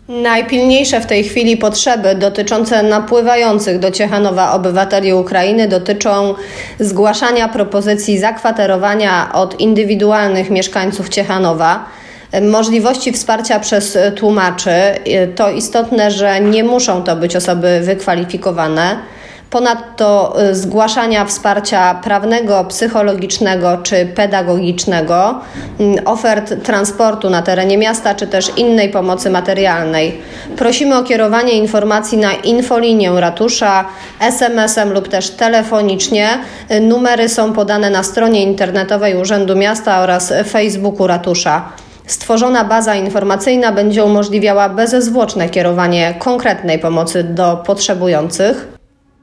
Najpilniejsze w tej chwili potrzeby dotyczące napływających do Ciechanowa obywateli Ukrainy dotyczą zgłaszania propozycji zakwaterowania od indywidualnych mieszkańców Ciechanowa, możliwości wsparcia przez tłumaczy. To istotne, że nie muszą to być osoby wykwalifikowane. Ponadto zgłaszania wsparcia prawnego, psychologicznego czy pedagogicznego, ofert transportu na terenie miasta czy też innej pomocy materialnej. Prosimy o kierowanie informacji na infolinię ratusza, SMS-em lub też telefonicznie. Numery są podane na stronie internetowej Urzędu Miasta oraz Facebooku ratusza. Stworzona baza informacyjna będzie umożliwiała bezzwłoczne kierowanie konkretnej pomocy do potrzebujących.